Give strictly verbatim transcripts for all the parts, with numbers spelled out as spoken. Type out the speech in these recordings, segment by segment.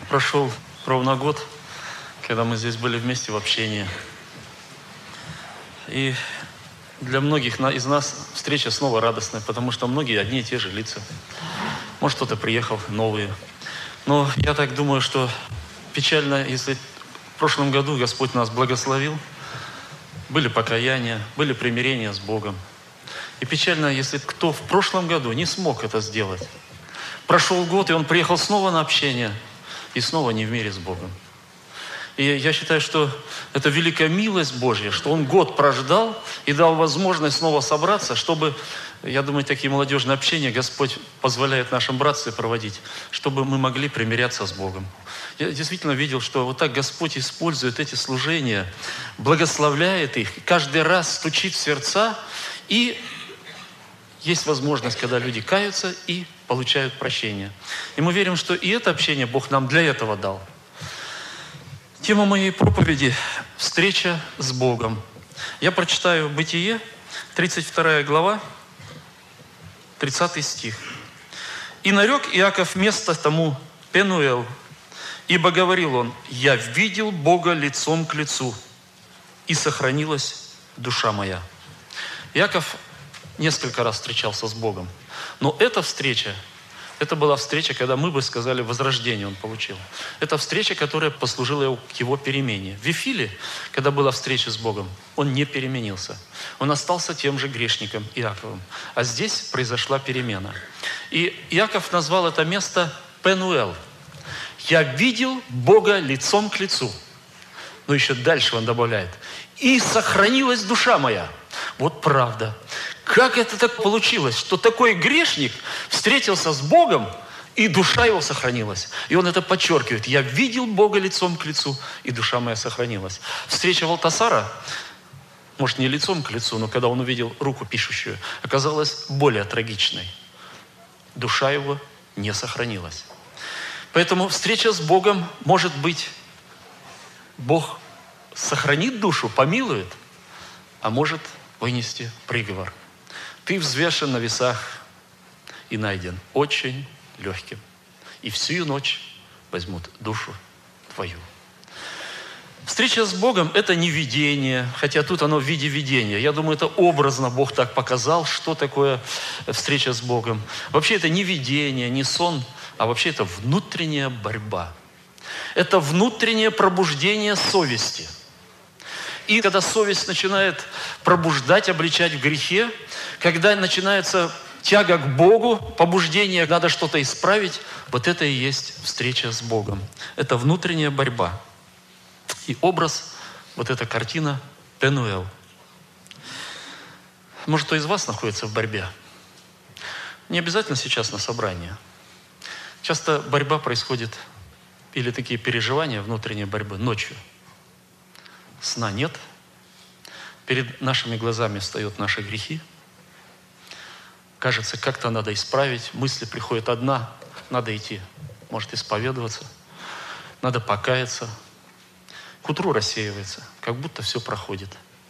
Прошел ровно год, когда мы здесь были вместе в общении. И для многих из нас встреча снова радостная, потому что многие одни и те же лица. Может, кто-то приехал новые. Но я так думаю, что печально, если в прошлом году Господь нас благословил, были покаяния, были примирения с Богом. И печально, если кто в прошлом году не смог это сделать. Прошел год, и он приехал снова на общение, и снова не в мире с Богом. И я считаю, что это великая милость Божья, что он год прождал и дал возможность снова собраться, чтобы, я думаю, такие молодежные общения Господь позволяет нашим братствам проводить, чтобы мы могли примиряться с Богом. Я действительно видел, что вот так Господь использует эти служения, благословляет их, каждый раз стучит в сердца, и есть возможность, когда люди каются и получают прощение. И мы верим, что и это общение Бог нам для этого дал. Тема моей проповеди – встреча с Богом. Я прочитаю Бытие, тридцать вторая глава, тридцатый стих. «И нарек Иаков место тому Пенуэл, ибо говорил он: я видел Бога лицом к лицу, и сохранилась душа моя». Иаков несколько раз встречался с Богом, но эта встреча, это была встреча, когда мы бы сказали, возрождение он получил. Это встреча, которая послужила к его перемене. В Вифиле, когда была встреча с Богом, он не переменился. Он остался тем же грешником Иаковом. А здесь произошла перемена. И Иаков назвал это место Пенуэл. «Я видел Бога лицом к лицу». Но еще дальше он добавляет: «И сохранилась душа моя». Вот правда. Как это так получилось, что такой грешник встретился с Богом, и душа его сохранилась? И он это подчеркивает: «Я видел Бога лицом к лицу, и душа моя сохранилась». Встреча Валтасара, может, не лицом к лицу, но когда он увидел руку пишущую, оказалась более трагичной. Душа его не сохранилась. Поэтому встреча с Богом, может быть, Бог сохранит душу, помилует, а может вынести приговор. Ты взвешен на весах и найден очень легким. И всю ночь возьмут душу твою. Встреча с Богом – это не видение, хотя тут оно в виде видения. Я думаю, это образно Бог так показал, что такое встреча с Богом. Вообще это не видение, не сон, а вообще это внутренняя борьба. Это внутреннее пробуждение совести. И когда совесть начинает пробуждать, обличать в грехе, когда начинается тяга к Богу, побуждение, надо что-то исправить, вот это и есть встреча с Богом. Это внутренняя борьба. И образ, вот эта картина Пенуэл. Может, кто из вас находится в борьбе? Не обязательно сейчас на собрании. Часто борьба происходит, или такие переживания внутренней борьбы, ночью. Сна нет. Перед нашими глазами встают наши грехи. Кажется, как-то надо исправить. Мысли приходят одна. Надо идти, может, исповедоваться. Надо покаяться. К утру рассеивается. Как будто все проходит.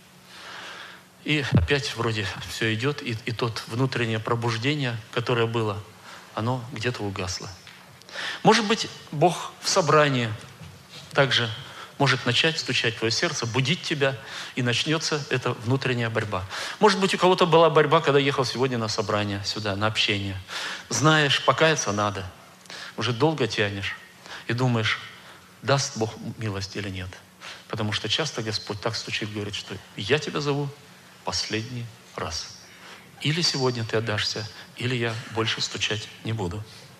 И опять вроде все идет. И, и тот внутреннее пробуждение, которое было, оно где-то угасло. Может быть, Бог в собрании также может начать стучать в твое сердце, будить тебя, и начнется эта внутренняя борьба. Может быть, у кого-то была борьба, когда ехал сегодня на собрание, сюда, на общение. Знаешь, покаяться надо. Уже долго тянешь и думаешь, даст Бог милость или нет. Потому что часто Господь так стучит, говорит, что я тебя зову последний раз. Или сегодня ты отдашься, или я больше стучать не буду.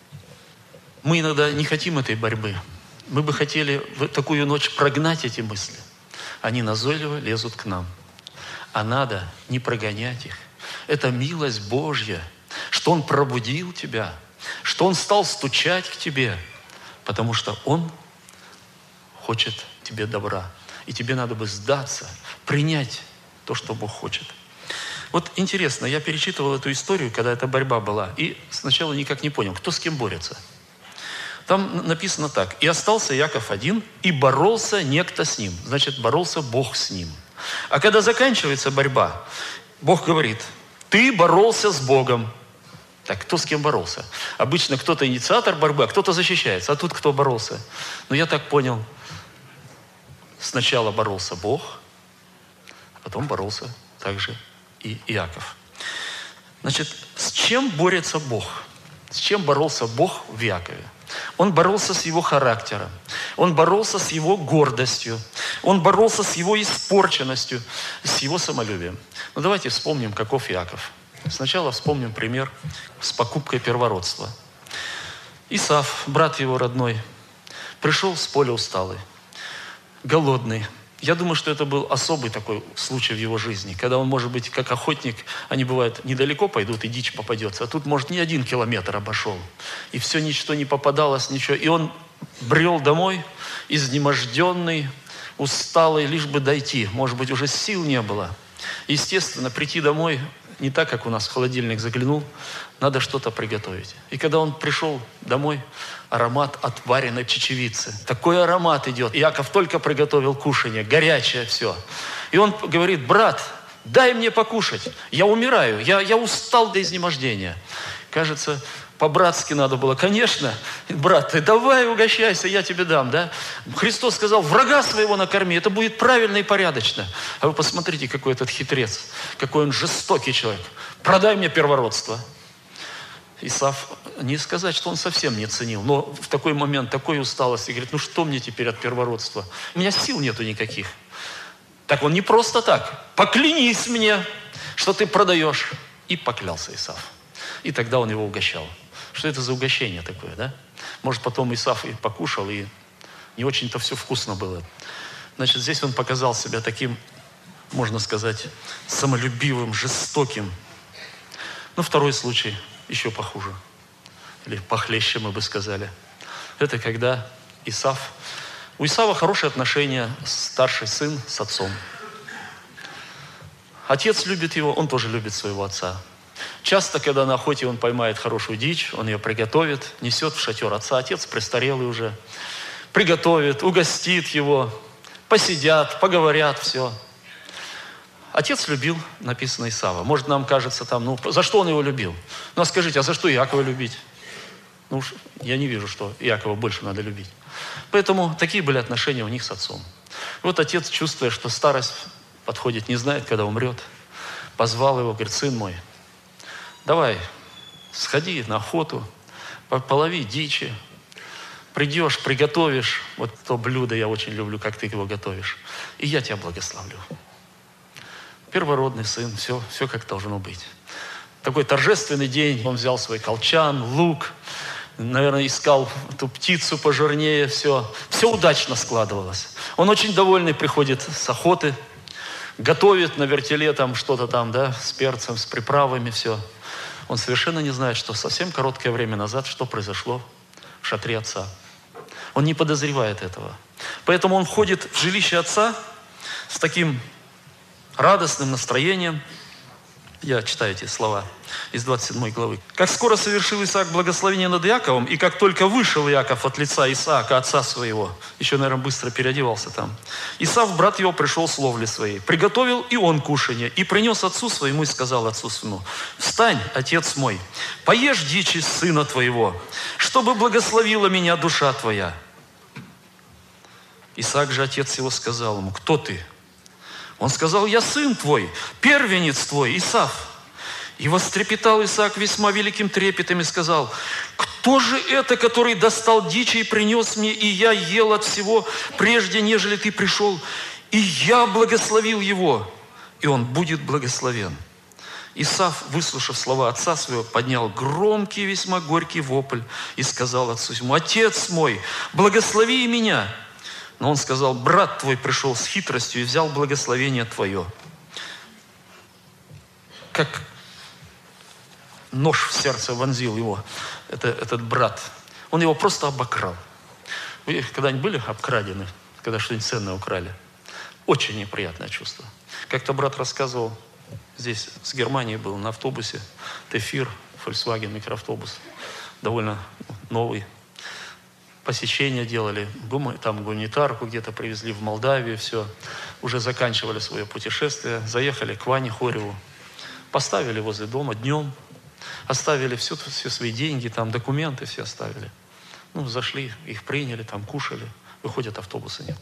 Мы иногда не хотим этой борьбы. Мы бы хотели в такую ночь прогнать эти мысли. Они назойливо лезут к нам. А надо не прогонять их. Это милость Божья, что Он пробудил тебя, что Он стал стучать к тебе, потому что Он хочет тебе добра. И тебе надо бы сдаться, принять то, что Бог хочет. Вот интересно, я перечитывал эту историю, когда эта борьба была, и сначала никак не понял, кто с кем борется. Там написано так: «И остался Иаков один, и боролся некто с ним». Значит, боролся Бог с ним. А когда заканчивается борьба, Бог говорит: «Ты боролся с Богом». Так, кто с кем боролся? Обычно кто-то инициатор борьбы, а кто-то защищается. А тут кто боролся? Но я так понял, сначала боролся Бог, а потом боролся также и Иаков. Значит, с чем борется Бог? С чем боролся Бог в Иакове? Он боролся с его характером. Он боролся с его гордостью. Он боролся с его испорченностью, с его самолюбием. Ну, давайте вспомним, каков Иаков. Сначала вспомним пример с покупкой первородства. Исав, брат его родной, пришел с поля усталый, голодный. Я думаю, что это был особый такой случай в его жизни, когда он, может быть, как охотник, они бывают недалеко пойдут, и дичь попадется, а тут, может, не один километр обошел, и все, ничто не попадалось, ничего. И он брел домой, изнеможденный, усталый, лишь бы дойти. Может быть, уже сил не было. Естественно, прийти домой не так, как у нас в холодильник заглянул, надо что-то приготовить. И когда он пришел домой, аромат от вареной чечевицы. Такой аромат идет. Иаков только приготовил кушанье, горячее все. И он говорит: брат, дай мне покушать. Я умираю, я, я устал до изнемождения. Кажется, по-братски надо было. Конечно, брат, ты давай угощайся, я тебе дам, да? Христос сказал: врага своего накорми, это будет правильно и порядочно. А вы посмотрите, какой этот хитрец, какой он жестокий человек. Продай мне первородство. Исав, не сказать, что он совсем не ценил, но в такой момент такой усталости, говорит: ну что мне теперь от первородства? У меня сил нету никаких. Так он не просто так. Поклянись мне, что ты продаешь. И поклялся Исав. И тогда он его угощал. Что это за угощение такое, да? Может, потом Исав и покушал, и не очень-то все вкусно было. Значит, здесь он показал себя таким, можно сказать, самолюбивым, жестоким. Ну, второй случай еще похуже. Или похлеще, мы бы сказали. Это когда Исав... У Исава хорошие отношения, старший сын с отцом. Отец любит его, он тоже любит своего отца. Часто, когда на охоте он поймает хорошую дичь, он ее приготовит, несет в шатер отца. Отец престарелый уже. Приготовит, угостит его, посидят, поговорят, все. Отец любил, написано, Исава. Может, нам кажется там, ну, за что он его любил? Ну, а скажите, а за что Иакова любить? Ну, я не вижу, что Иакова больше надо любить. Поэтому такие были отношения у них с отцом. Вот отец, чувствуя, что старость подходит, не знает, когда умрет, позвал его, говорит: сын мой, давай, сходи на охоту, полови дичи, придешь, приготовишь, вот то блюдо я очень люблю, как ты его готовишь, и я тебя благословлю. Первородный сын, все, все как должно быть. Такой торжественный день, он взял свой колчан, лук, наверное, искал эту птицу пожирнее, все. Все удачно складывалось. Он очень довольный приходит с охоты, готовит на вертеле там что-то там, да, с перцем, с приправами, все. Он совершенно не знает, что совсем короткое время назад, что произошло в шатре отца. Он не подозревает этого. Поэтому он входит в жилище отца с таким радостным настроением. Я читаю эти слова из двадцать седьмой главы. «Как скоро совершил Исаак благословение над Иаковом, и как только вышел Иаков от лица Исаака, отца своего», еще, наверное, быстро переодевался там, «Исав, брат его, пришел с ловли своей, приготовил и он кушанье, и принес отцу своему, и сказал отцу своему: встань, отец мой, поешь дичи сына твоего, чтобы благословила меня душа твоя». Исаак же, отец его, сказал ему: кто ты? Он сказал: я сын твой, первенец твой, Исав. И вострепетал Исаак весьма великим трепетом и сказал: кто же это, который достал дичи и принес мне, и я ел от всего, прежде нежели ты пришел, и я благословил его, и он будет благословен. Исав, выслушав слова отца своего, поднял громкий, весьма горький вопль и сказал отцу ему: отец мой, благослови и меня. Но он сказал: брат твой пришел с хитростью и взял благословение твое. Как нож в сердце вонзил его это, этот брат. Он его просто обокрал. Вы когда-нибудь были обкрадены, когда что-нибудь ценное украли? Очень неприятное чувство. Как-то брат рассказывал, здесь с Германии был на автобусе, Тефир, Volkswagen микроавтобус, довольно новый. Посещения делали, там гуманитарку где-то привезли в Молдавию, все. Уже заканчивали свое путешествие, заехали к Ване Хореву, поставили возле дома днем. Оставили все, все свои деньги, там документы все оставили. Ну, зашли, их приняли, там кушали. Выходят, автобуса нет.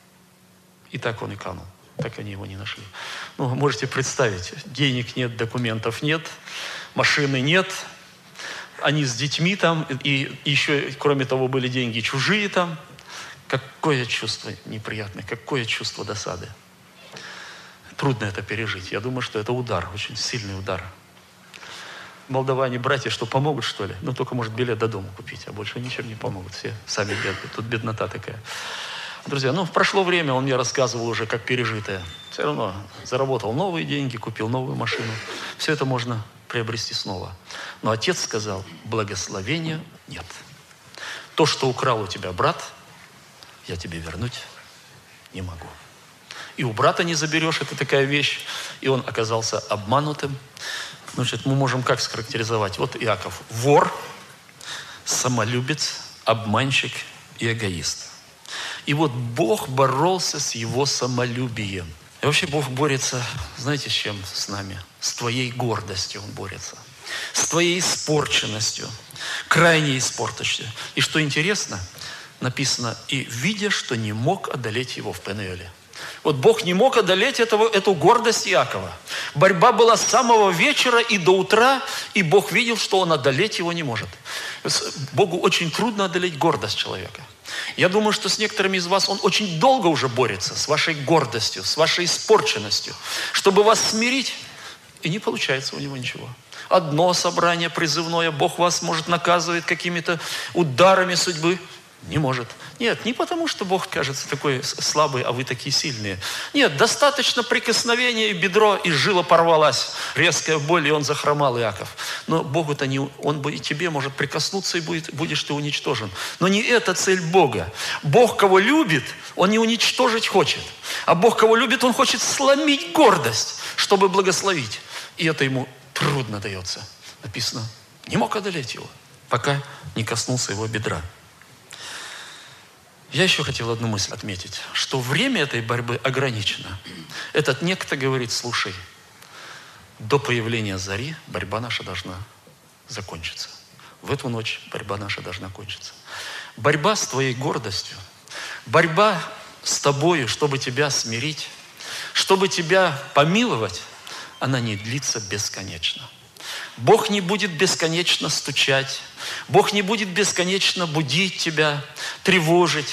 И так он и канул. Так они его не нашли. Ну, можете представить, денег нет, документов нет, машины нет. Они с детьми там, и еще, кроме того, были деньги чужие там. Какое чувство неприятное, какое чувство досады. Трудно это пережить. Я думаю, что это удар, очень сильный удар. Молдаване, братья, что помогут, что ли? Ну, только, может, билет до дома купить, а больше ничем не помогут. Все сами бедные. Тут беднота такая. Друзья, ну, прошло время, он мне рассказывал уже, как пережитое. Все равно заработал новые деньги, купил новую машину. Все это можно приобрести снова. Но отец сказал, благословения нет. То, что украл у тебя брат, я тебе вернуть не могу. И у брата не заберешь, это такая вещь. И он оказался обманутым. Значит, мы можем как схарактеризовать? Вот Иаков. Вор, самолюбец, обманщик и эгоист. И вот Бог боролся с его самолюбием. И вообще Бог борется, знаете, с чем с нами? С твоей гордостью Он борется. С твоей испорченностью, крайней испорченностью. И что интересно, написано, и видя, что не мог одолеть его в Пенуэле. Вот Бог не мог одолеть этого, эту гордость Иакова. Борьба была с самого вечера и до утра, и Бог видел, что он одолеть его не может. Богу очень трудно одолеть гордость человека. Я думаю, что с некоторыми из вас он очень долго уже борется с вашей гордостью, с вашей испорченностью, чтобы вас смирить, и не получается у него ничего. Одно собрание призывное, Бог вас, может, наказывает какими-то ударами судьбы. Не может. Нет, не потому, что Бог кажется такой слабый, а вы такие сильные. Нет, достаточно прикосновения, и бедро, и жила порвалась. Резкая боль, и он захромал, Иаков. Но Богу-то не... Он бы и тебе может прикоснуться, и будет, будешь ты уничтожен. Но не это цель Бога. Бог, кого любит, Он не уничтожить хочет. А Бог, кого любит, Он хочет сломить гордость, чтобы благословить. И это Ему трудно дается. Написано, не мог одолеть его, пока не коснулся его бедра. Я еще хотел одну мысль отметить, что время этой борьбы ограничено. Этот некто говорит, слушай, до появления зари борьба наша должна закончиться. В эту ночь борьба наша должна кончиться. Борьба с твоей гордостью, борьба с тобою, чтобы тебя смирить, чтобы тебя помиловать, она не длится бесконечно. Бог не будет бесконечно стучать. Бог не будет бесконечно будить тебя, тревожить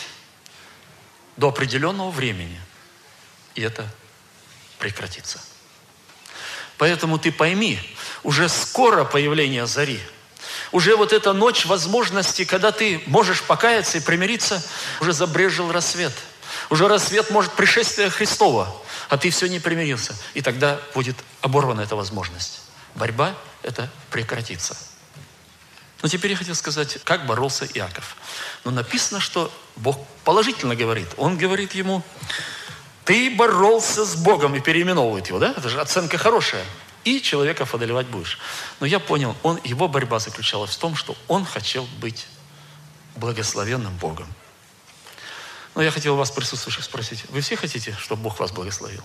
до определенного времени. И это прекратится. Поэтому ты пойми, уже скоро появление зари. Уже вот эта ночь возможности, когда ты можешь покаяться и примириться, уже забрезжил рассвет. Уже рассвет может пришествие Христова, а ты все не примирился. И тогда будет оборвана эта возможность. Борьба это прекратится. Но теперь я хотел сказать, как боролся Иаков. Но написано, что Бог положительно говорит. Он говорит ему, ты боролся с Богом, и переименовывает его, да? Это же оценка хорошая. И человеков одолевать будешь. Но я понял, он, его борьба заключалась в том, что он хотел быть благословенным Богом. Но я хотел вас, присутствующих, спросить, вы все хотите, чтобы Бог вас благословил?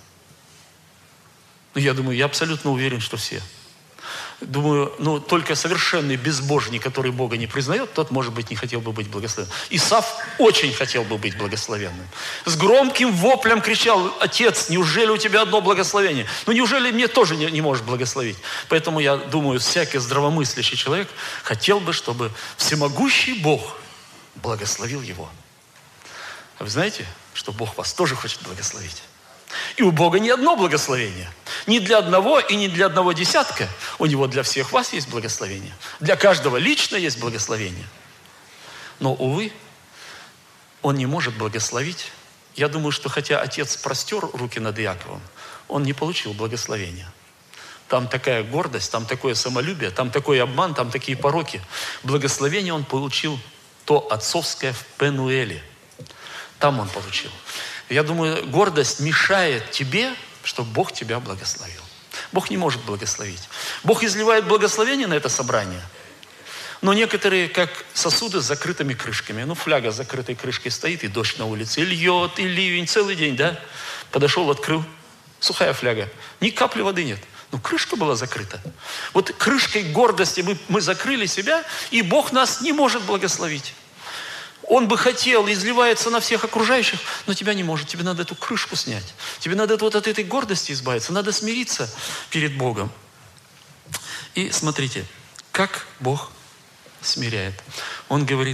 Ну, я думаю, я абсолютно уверен, что все. Думаю, ну, только совершенный безбожник, который Бога не признает, тот, может быть, не хотел бы быть благословенным. Исав очень хотел бы быть благословенным. С громким воплем кричал, отец, неужели у тебя одно благословение? Ну, неужели мне тоже не, не можешь благословить? Поэтому я думаю, всякий здравомыслящий человек хотел бы, чтобы всемогущий Бог благословил его. А вы знаете, что Бог вас тоже хочет благословить? И у Бога не одно благословение. Не для одного и не для одного десятка. У Него для всех вас есть благословение. Для каждого лично есть благословение. Но, увы, Он не может благословить. Я думаю, что хотя отец простер руки над Иаковом, он не получил благословения. Там такая гордость, там такое самолюбие, там такой обман, там такие пороки. Благословение он получил то отцовское в Пенуэле. Там он получил. Я думаю, гордость мешает тебе, чтобы Бог тебя благословил. Бог не может благословить. Бог изливает благословение на это собрание. Но некоторые, как сосуды с закрытыми крышками. Ну, фляга с закрытой крышкой стоит, и дождь на улице, и льет, и ливень, целый день, да? Подошел, открыл. Сухая фляга. Ни капли воды нет. Ну, крышка была закрыта. Вот крышкой гордости мы, мы закрыли себя, и Бог нас не может благословить. Он бы хотел, изливается на всех окружающих, но тебя не может. Тебе надо эту крышку снять. Тебе надо вот от этой гордости избавиться. Надо смириться перед Богом. И смотрите, как Бог смиряет. Он говорит: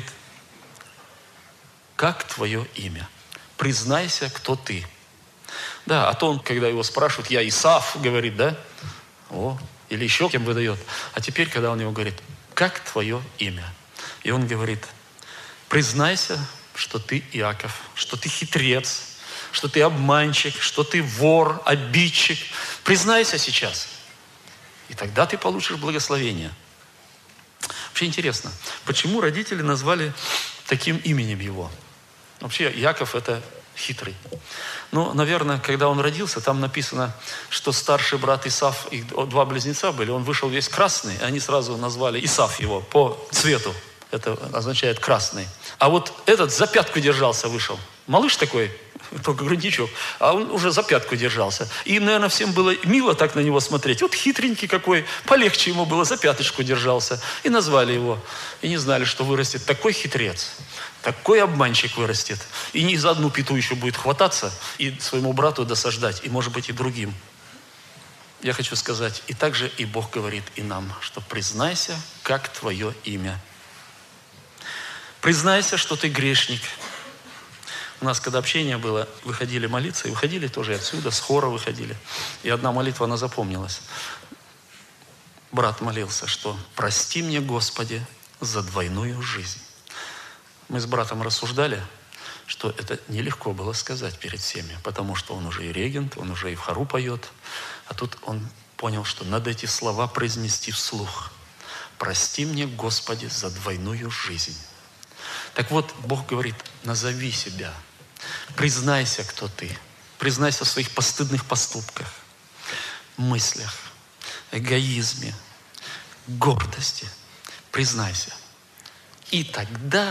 как твое имя? Признайся, кто ты. Да, а то он, когда его спрашивают, я Исав, говорит, да? О, или еще кем выдает. А теперь, когда он его говорит, как твое имя? И он говорит: признайся, что ты Иаков, что ты хитрец, что ты обманщик, что ты вор, обидчик. Признайся сейчас. И тогда ты получишь благословение. Вообще интересно, почему родители назвали таким именем его? Вообще, Иаков – это хитрый. Ну, наверное, когда он родился, там написано, что старший брат Исав, их два близнеца были, он вышел весь красный, и они сразу назвали Исав его по цвету. Это означает красный. А вот этот за пятку держался, вышел. Малыш такой, только грудничок, а он уже за пятку держался. И, наверное, всем было мило так на него смотреть. Вот хитренький какой, полегче ему было, за пяточку держался. И назвали его. И не знали, что вырастет такой хитрец, такой обманщик вырастет. И не за одну пяту еще будет хвататься и своему брату досаждать, и, может быть, и другим. Я хочу сказать, и также и Бог говорит и нам, что признайся, как твое имя. Признайся, что ты грешник. У нас, когда общение было, выходили молиться, и выходили тоже отсюда, с хора выходили. И одна молитва, она запомнилась. Брат молился, что «Прости мне, Господи, за двойную жизнь». Мы с братом рассуждали, что это нелегко было сказать перед всеми, потому что он уже и регент, он уже и в хору поет. А тут он понял, что надо эти слова произнести вслух. «Прости мне, Господи, за двойную жизнь». Так вот, Бог говорит, назови себя, признайся, кто ты, признайся в своих постыдных поступках, мыслях, эгоизме, гордости, признайся. И тогда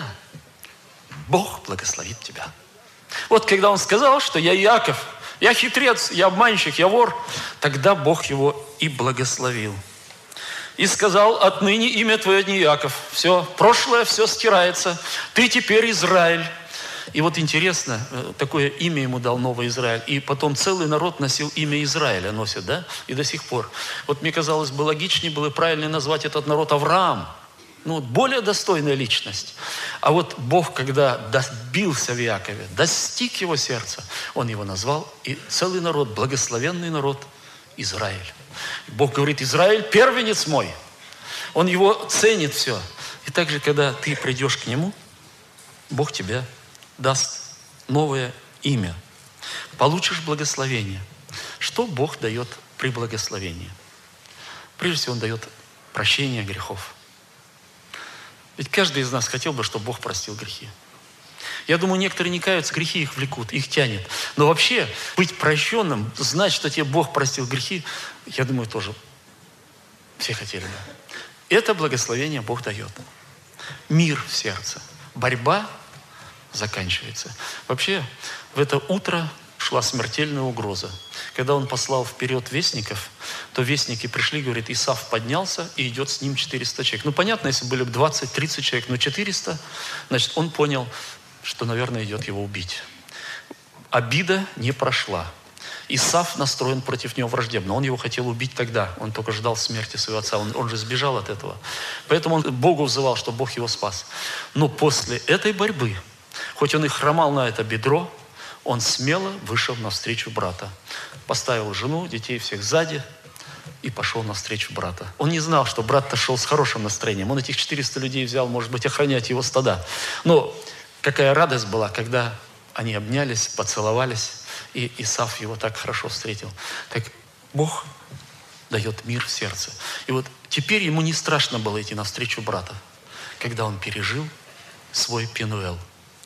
Бог благословит тебя. Вот когда он сказал, что я Иаков, я хитрец, я обманщик, я вор, тогда Бог его и благословил. И сказал: отныне имя твое не Иаков. Все, прошлое, все стирается. Ты теперь Израиль. И вот интересно, такое имя ему дал Новый Израиль. И потом целый народ носил имя Израиля, носит, да? И до сих пор. Вот мне казалось бы, логичнее было правильно назвать этот народ Авраам. Ну, более достойная личность. А вот Бог, когда добился в Иакове, достиг его сердца, он его назвал, и целый народ, благословенный народ Израиль. Бог говорит: Израиль первенец мой. Он его ценит все. И также, когда ты придешь к нему, Бог тебе даст новое имя. Получишь благословение. Что Бог дает при благословении? Прежде всего, Он дает прощение грехов. Ведь каждый из нас хотел бы, чтобы Бог простил грехи. Я думаю, некоторые не каются, грехи их влекут, их тянет. Но вообще, быть прощенным, знать, что тебе Бог простил грехи, я думаю, тоже все хотели бы. Это благословение Бог дает. Мир в сердце. Борьба заканчивается. Вообще, в это утро шла смертельная угроза. Когда он послал вперед вестников, то вестники пришли, говорит, Исав поднялся, и идет с ним четыреста человек. Ну, понятно, если были бы двадцать-тридцать человек, но четыреста, значит, он понял, что, наверное, идет его убить. Обида не прошла. Исав настроен против него враждебно. Он его хотел убить тогда. Он только ждал смерти своего отца. Он, он же сбежал от этого. Поэтому он Богу взывал, что Бог его спас. Но после этой борьбы, хоть он и хромал на это бедро, он смело вышел навстречу брата. Поставил жену, детей всех сзади и пошел навстречу брата. Он не знал, что брат-то шел с хорошим настроением. Он этих четыреста людей взял, может быть, охранять его стада. Но какая радость была, когда они обнялись, поцеловались, и Исав его так хорошо встретил. Так Бог дает мир в сердце. И вот теперь ему не страшно было идти навстречу брата, когда он пережил свой Пенуэл.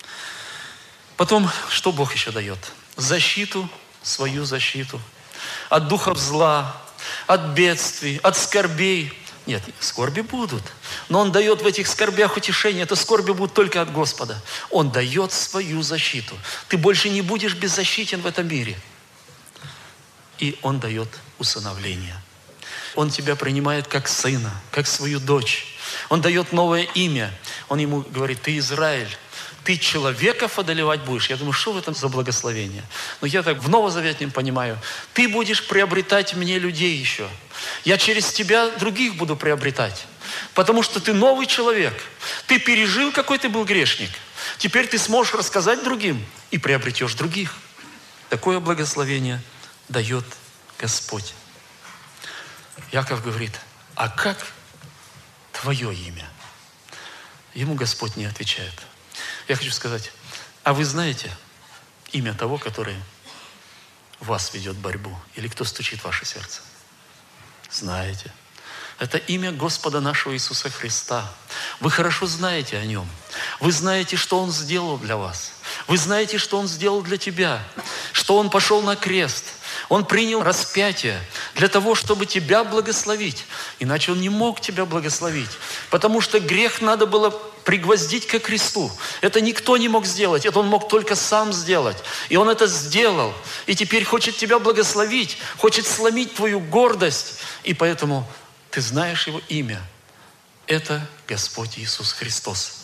Потом, что Бог еще дает? Защиту, свою защиту. От духов зла, от бедствий, от скорбей. Нет, скорби будут. Но Он дает в этих скорбях утешение. Это скорби будут только от Господа. Он дает свою защиту. Ты больше не будешь беззащитен в этом мире. И Он дает усыновление. Он тебя принимает как сына, как свою дочь. Он дает новое имя. Он ему говорит: ты Израиль, ты человеков одолевать будешь. Я думаю, что в этом за благословение? Но я так в Новозаветнем понимаю, ты будешь приобретать мне людей еще. Я через тебя других буду приобретать. Потому что ты новый человек. Ты пережил, какой ты был грешник. Теперь ты сможешь рассказать другим и приобретешь других. Такое благословение дает Господь. Яков говорит: а как твое имя? Ему Господь не отвечает. Я хочу сказать: а вы знаете имя того, который вас ведет борьбу? Или кто стучит в ваше сердце? Знаете. Это имя Господа нашего Иисуса Христа. Вы хорошо знаете о Нем. Вы знаете, что Он сделал для вас. Вы знаете, что Он сделал для тебя. Что Он пошел на крест. Он принял распятие для того, чтобы тебя благословить. Иначе Он не мог тебя благословить. Потому что грех надо было пригвоздить ко кресту. Это никто не мог сделать. Это Он мог только сам сделать. И Он это сделал. И теперь хочет тебя благословить. Хочет сломить твою гордость. И поэтому ты знаешь Его имя. Это Господь Иисус Христос.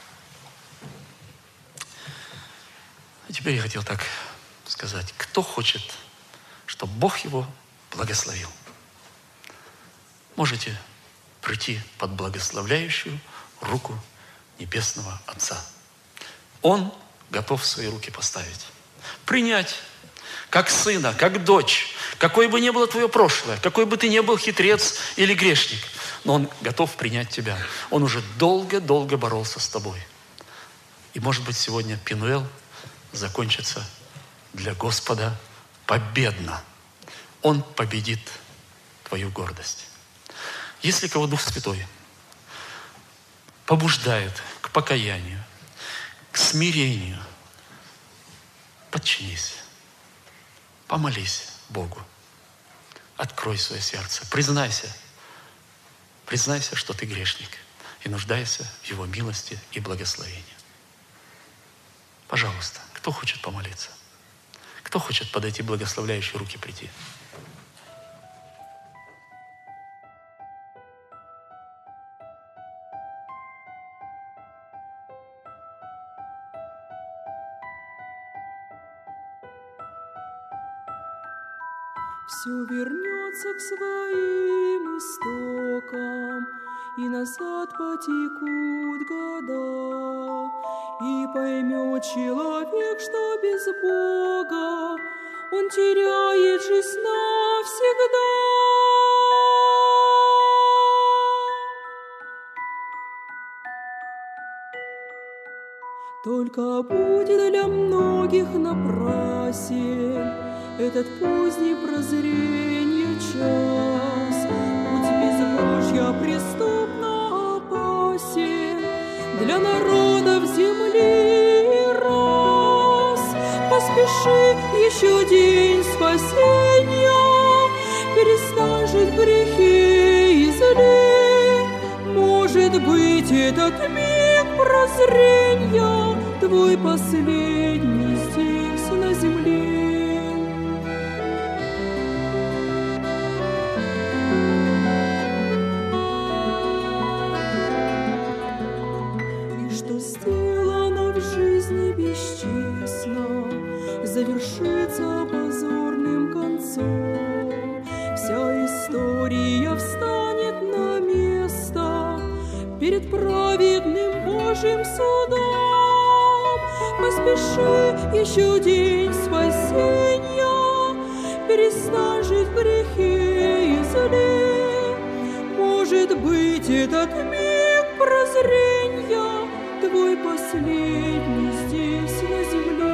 А теперь я хотел так сказать. Кто хочет, чтобы Бог его благословил? Можете прийти под благословляющую руку Небесного Отца. Он готов свои руки поставить. Принять как сына, как дочь. Какой бы ни было твое прошлое, какой бы ты ни был хитрец или грешник, но Он готов принять тебя. Он уже долго-долго боролся с тобой. И может быть сегодня Пенуэл закончится для Господа победно. Он победит твою гордость. Если кого Дух Святой побуждает к покаянию, к смирению, подчинись, помолись Богу, открой свое сердце, признайся, признайся, что ты грешник, и нуждайся в Его милости и благословении. Пожалуйста, кто хочет помолиться? Кто хочет под эти благословляющие руки прийти? Все вернется к своим истокам, и назад потекут года, и поймет человек, что без Бога он теряет жизнь навсегда. Только будет для многих напрасен этот поздний прозрение час. Путь безбожья преступно опасен для народов земли раз. Поспеши, еще день спасения, перестань жить в грехе и зле. Может быть, этот миг прозрения твой последний здесь на земле. Завершится позорным концом. Вся история встанет на место перед праведным Божьим судом. Поспеши, еще день спасения, перестань жить в грехе и зле. Может быть, этот миг прозрения твой последний здесь на земле.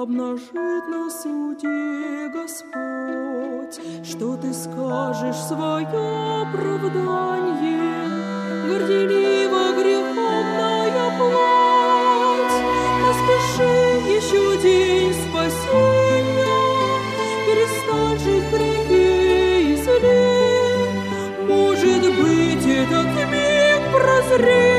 обнажит на суде Господь. Что ты скажешь в свое оправдание, горделиво греховная плоть? Поспеши еще день спасения, перестань жить в грехе и зле. Может быть, этот миг прозрения